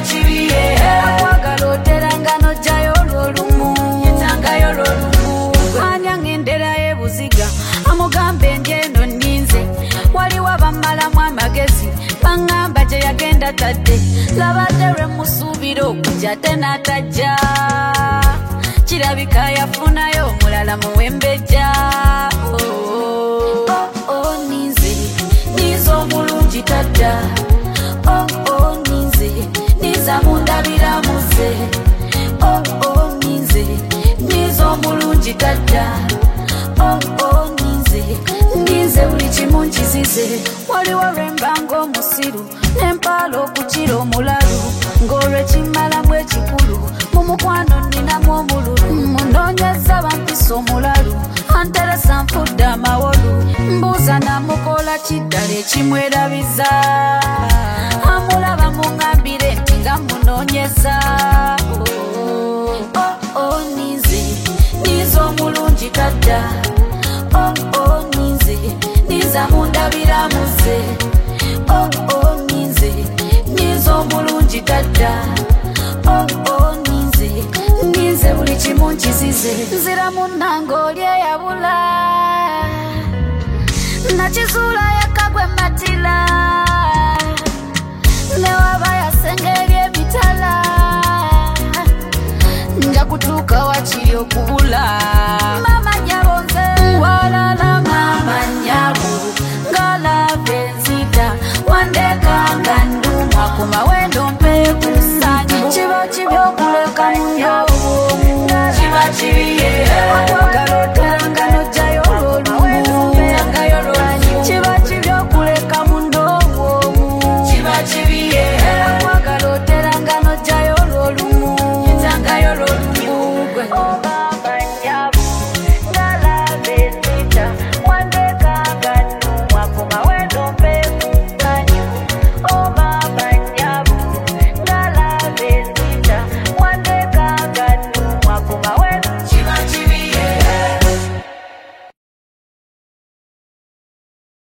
chibiye akwagala oteranga nojjayo olwolumu yetangayo olwolumu anya ngendera ebuziga amugambe njeno ninze waliwo abamalamu amagezi bangamba gye yagenda tadde labadde lwe musuubira okujja tenatajja kirabika yafunayo omulala muwembejja ninze omulungi tadda ninza mundabiramuze ninze omulungi tadda ninze buli kimu nkizize waliwo lwembanga omusiru nempaala okukira omulalu ng'olwekimalamu ekikulu mu mukwano nninamu omululu munoonyeza bampisa omulalu anteresa nfudde amawolu mbuuza namukola kiddala ekimwerabiza amulaba muŋŋambire nti nga munoonyeza ninze omulungi tadda ninza mundabiramuze ninze omulungi tadda ninze buli kimu nkizize nzira munnange oli eyabula nakizuula yakagwe matila newaba yasenga eby'emitala nja kutuuka wakiri okubula